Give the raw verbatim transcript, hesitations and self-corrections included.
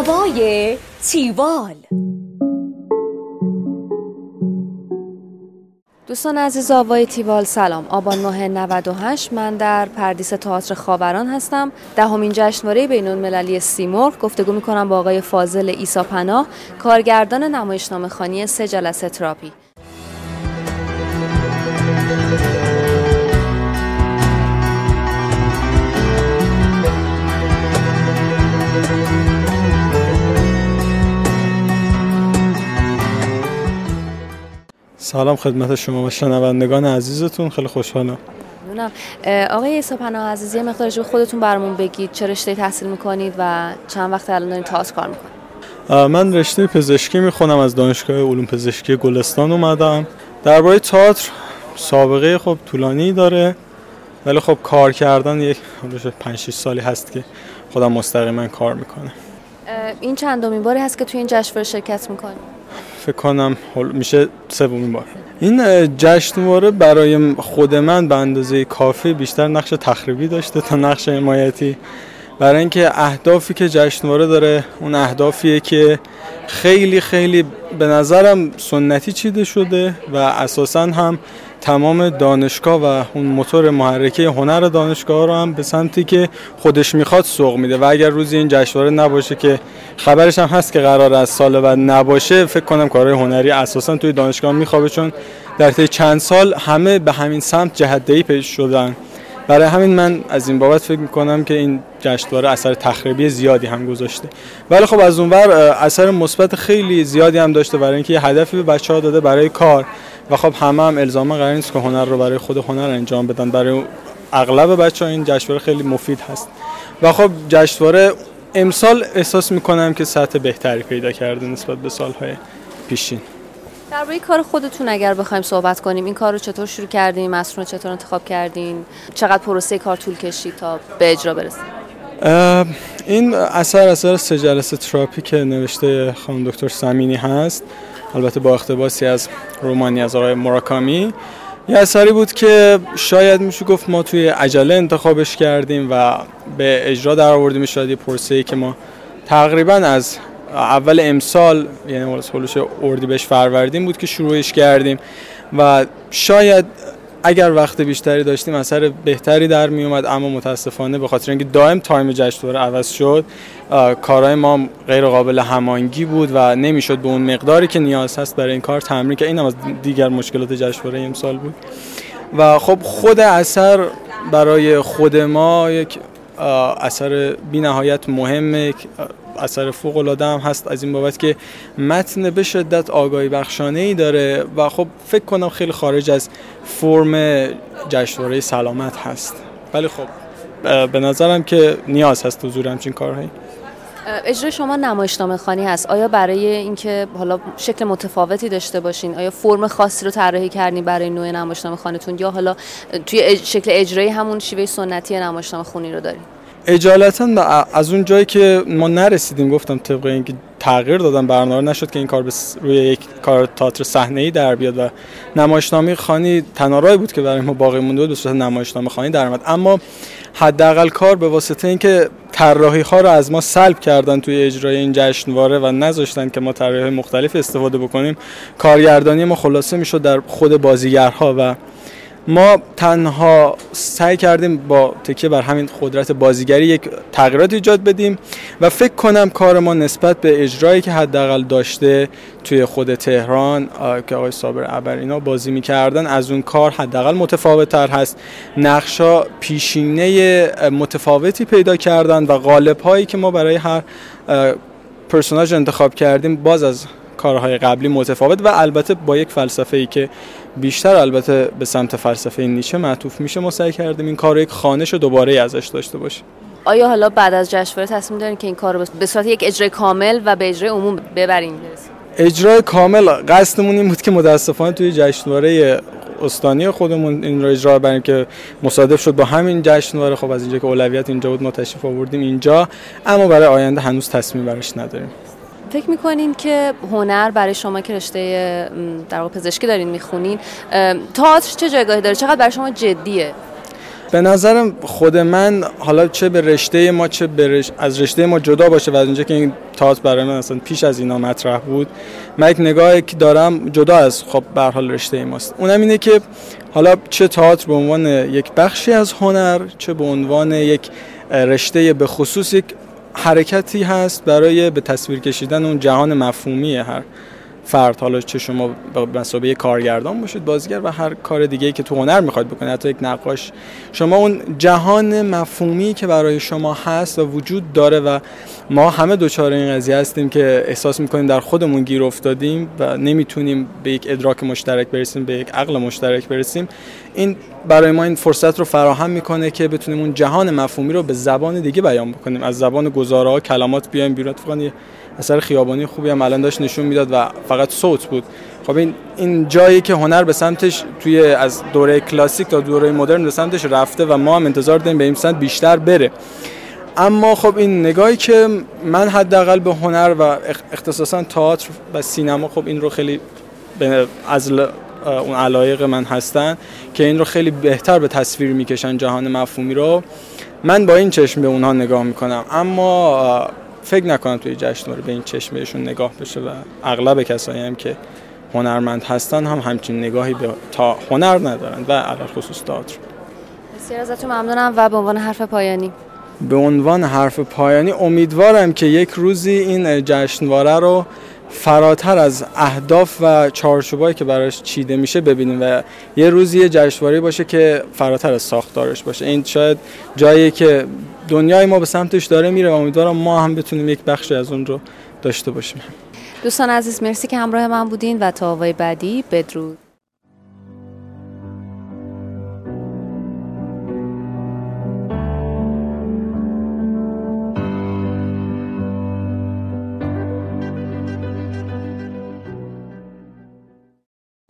هوای تیوال. دوستان عزیز هوای تیوال سلام. آبان ماه نود و هشت من در پردیس تئاتر خاوران هستم. دهمین جشنواره بین‌المللی سیمرغ. گفتگو می‌کنم با آقای فاضل عیسی‌پناه، کارگردان نمایشنامه‌خوانی سه جلسه تراپی. سلام خدمت شما و شنوندگان عزیزتون، خیلی خوشحالم. ممنونم. آقای عیسی‌پناه عزیز، یه مقدار راجع به خودتون برامون بگید. چه رشته تحصیل میکنید و چند وقت الان دارین تئاتر کار میکنید؟ من رشته پزشکی میخونم، از دانشگاه علوم پزشکی گلستان اومدم. درباره تئاتر سابقه خب طولانی داره، ولی خب کار کردن یک پنج شش سالی هست که خودم مستقیما کار میکنم. این چندمین باری هست که توی این جشنواره شرکت میکنید؟ فکر کنم میشه سومین بار. این جشنواره برای خود من به اندازه کافی بیشتر نقش تخریبی داشته تا نقش حمایتی، برای اینکه اهدافی که جشنواره داره اون اهدافیه که خیلی خیلی به نظرم سنتی چیده شده و اساساً هم تمام دانشگاه و اون موتور محرکه هنر دانشگاه رو هم به سمتی که خودش میخواد سوق میده و اگر روزی این جشنواره نباشه که خبرش هم هست که قرار از سال بعد نباشه، فکر کنم کارهای هنری اساساً توی دانشگاه میخوابه، چون در طی چند سال همه به همین سمت جهت‌دهی پیش شدن. برای همین من از این بابت فکر میکنم که این جشنواره اثر تخریبی زیادی هم گذاشته، ولی خب از اونور اثر مثبت خیلی زیادی هم داشته، برای اینکه یه هدفی به بچه‌ها داده برای کار و خب همه هم الزاما قرار نیست که هنر رو برای خود هنر انجام بدن. برای اغلب بچه‌ها این جشنواره خیلی مفید هست و خب جشنواره امسال احساس میکنم که سطح بهتری پیدا کرده نسبت به سالهای پیشین. درباره کار خودتون اگر بخوایم صحبت کنیم، این کار رو چطور شروع کردین؟ مسئول چطور انتخاب کردین؟ چقدر پروسه کار طول کشید تا به اجرا برسید؟ این اثر اثر سه جلسه تراپی که نوشته خانم دکتر سمینی هست، البته با اقتباسی از رمانی از آقای موراکامی، یه اثری بود که شاید میشه گفت ما توی عجله انتخابش کردیم و به اجرا در آوردیم. شاید یه پروسه‌ای که ما تقریبا از اول امسال، یعنی مال هولوش اردیبهشت فروردین بود که شروعش کردیم و شاید اگر وقت بیشتری داشتیم اثر بهتری در می اومد، اما متاسفانه به خاطر اینکه دائم تایم جشنواره عوض شد، کارهای ما غیر قابل هماهنگی بود و نمیشد به اون مقداری که نیاز هست برای این کار تمرین که این هم از دیگر مشکلات جشنواره امسال بود. و خب خود اثر برای خود ما یک اثر بی نهایت مهمه، اثر فوق العاده هم هست از این بابت که متن به شدت آگاهی بخشانه‌ای داره و خب فکر کنم خیلی خارج از فرم جشنواره سلامت هست، ولی خب به نظرم که نیاز هست حضور همچین کارهایی. اجرای شما نمایشنامه‌خوانی هست. آیا برای اینکه حالا شکل متفاوتی داشته باشین، آیا فرم خاصی رو طراحی کردین برای نوع نمایشنامه‌خوانیتون یا حالا توی شکل اجرایی همون شیوه سنتی نمایشنامه‌خوانی رو دارین؟ اجالتا از اون جایی که ما نرسیدیم، گفتم طبق اینکه تغییر دادن برنامه نشد که این کار روی یک کار تئاتر صحنه‌ای در بیاد و نمایشنامه‌خوانی تنها راهی بود که برای ما باقی مونده بود به صورت نمایشنامه‌خوانی در اومد. اما حداقل کار به واسطه اینکه طراحی‌ها رو از ما سلب کردن توی اجرای این جشنواره و نذاشتن که ما طراحی‌های مختلف استفاده بکنیم، کارگردانی ما خلاصه میشد در خود بازیگرها و ما تنها سعی کردیم با تکیه بر همین قدرت بازیگری یک تغییرات ایجاد بدیم و فکر کنم کار ما نسبت به اجرایی که حداقل داشته توی خود تهران که آقای صابر ابر اینا بازی می‌کردن از اون کار حداقل متفاوت‌تر هست. نقشا پیشینه متفاوتی پیدا کردن و قالب‌هایی که ما برای هر پرسوناژ انتخاب کردیم باز از کارهای قبلی متفاوت و البته با یک فلسفه‌ای که بیشتر البته به سمت فلسفه نیچه معطوف میشه، ما سعی کردیم این کار رو یک خوانش دوباره ازش داشته باشیم. آیا حالا بعد از جشنواره تصمیم دارین که این کار رو به صورت یک اجرای کامل و به اجرای عموم ببرین؟ اجرای کامل قصدمون این بود که متاسفانه توی جشنواره استانی خودمون این رو اجرا بریم که مصادف شد با همین جشنواره. خب از اینجا که اولویت اینجا بود ما تشریف آوردیم اینجا، اما برای آینده هنوز تصمیم برش نداریم. فکر میکنین که هنر برای شما که رشته در واقع پزشکی دارین میخونین، تئاتر چه جایگاهی داره؟ چقدر برای شما جدیه؟ به نظرم خود من حالا چه به رشته ما چه به رش... از رشته ما جدا باشه و از اونجا که این تئاتر برای من اصلا پیش از اینا مطرح بود، من یک نگاهی که دارم جدا از خب به هر حال رشته ماست، اونم اینه که حالا چه تئاتر به عنوان یک بخشی از هنر چه به عنوان یک رشته به خصوص یک حرکتی هست برای به تصویر کشیدن اون جهان مفهومی هر فرد، حالا چه شما به مثابه کارگردان باشید، بازیگر و هر کار دیگه‌ای که تو هنر میخواید بکنید، حتی یک نقاش، شما اون جهان مفهومی که برای شما هست و وجود داره و ما همه دوچار این قضیه هستیم که احساس میکنیم در خودمون گیر افتادیم و نمیتونیم به یک ادراک مشترک برسیم، به یک عقل مشترک برسیم. این برای ما این فرصت رو فراهم میکنه که بتونیم اون جهان مفهومی رو به زبان دیگه بیان بکنیم، از زبان گزاره‌ها کلمات بیایم بیرون. فقط اثر خیابانی خوبی هم الان داشت نشون میداد و فقط صوت بود. خب این این جایی که هنر به سمتش توی از دوره کلاسیک تا دوره مدرن به سمتش رفته و ما هم انتظار داریم به این سمت بیشتر بره. اما خب این نگاهی که من حداقل به هنر و اختصاصا تئاتر و سینما، خب این رو خیلی از اون علایق من هستن که این رو خیلی بهتر به تصویر میکشن جهان مفهومی رو، من با این چشم به اونها نگاه میکنم. اما فکر نکنم توی جشنواره به این چشم بهشون نگاه بشه و اغلب کسایی هم که هنرمند هستن هم همچین نگاهی به تا هنر ندارن و علاوه خصوص تئاتر. بسیار ازتون ممنونم و به عنوان حرف پایانی به عنوان حرف پایانی امیدوارم که یک روزی این جشنواره رو فراتر از اهداف و چارچوبایی که براش چیده میشه ببینیم و یه روزی یه جشنواره باشه که فراتر از ساختارش باشه. این شاید جایی که دنیای ما به سمتش داره میره و امیدوارم ما هم بتونیم یک بخشی از اون رو داشته باشیم. دوستان عزیز، مرسی که همراه من بودین و تا آوای بعدی بدرود.